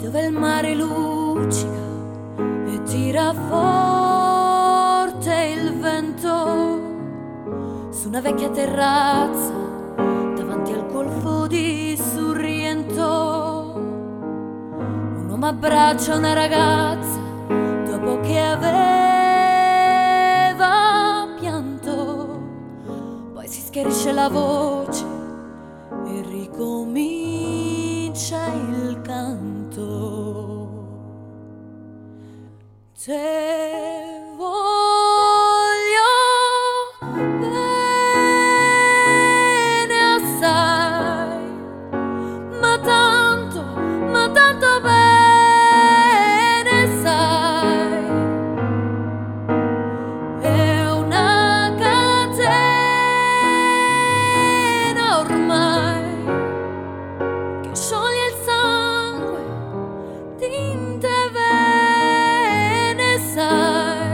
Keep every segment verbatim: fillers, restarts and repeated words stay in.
dove il mare luccica e tira forte il vento, su una vecchia terrazza davanti al golfo di Sorrento. Un uomo abbraccia una ragazza dopo che aveva pianto, poi si schiarisce la voce e ricomincia il canto. Te voglio bene assai, ma tanto, ma tanto bene sai, è una catena ormai che scioglie il sangue, tinte vene sai.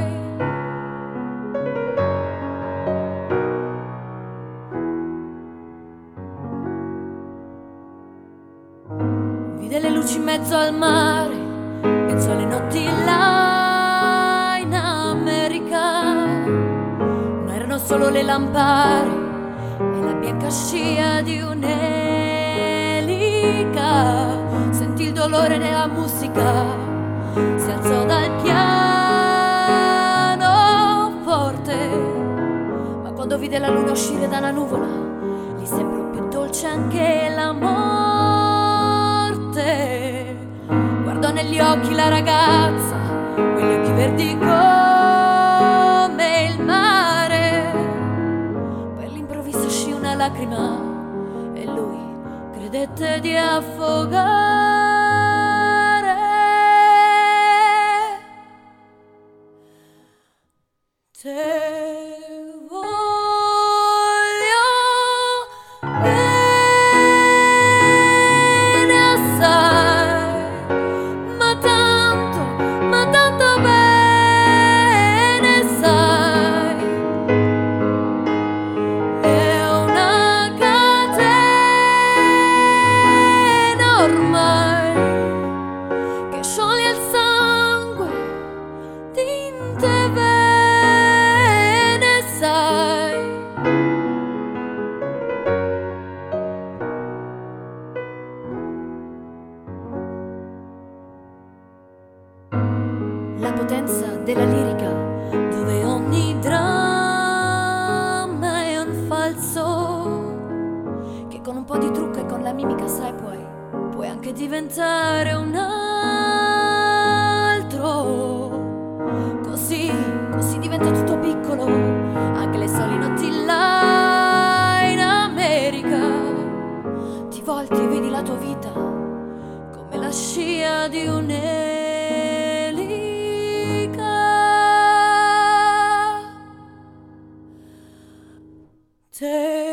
Vide le luci in mezzo al mare, in mezzo alle notti là in America. Non erano solo le lampare e la bianca scia di un'elica. Sentì il dolore nella musica, si alzò dal piano forte, ma quando vide la luna uscire dalla nuvola, gli sembrò più dolce anche la morte. Guardò negli occhi la ragazza, quegli occhi verdi come il mare. Per l'improvviso uscì una lacrima e lui credette di affogare. Te voglio bene assai, ma tanto, ma tanto bene sai, è una catena ormai che scioglie il sangue, tinte vene sai. La potenza della lirica, dove ogni dramma è un falso, che con un po' di trucco e con la mimica, sai, puoi, puoi anche diventare un altro. Così, così diventa tutto piccolo, anche le soli notti là in America. Ti volti e vedi la tua vita come la scia di un'elica. Te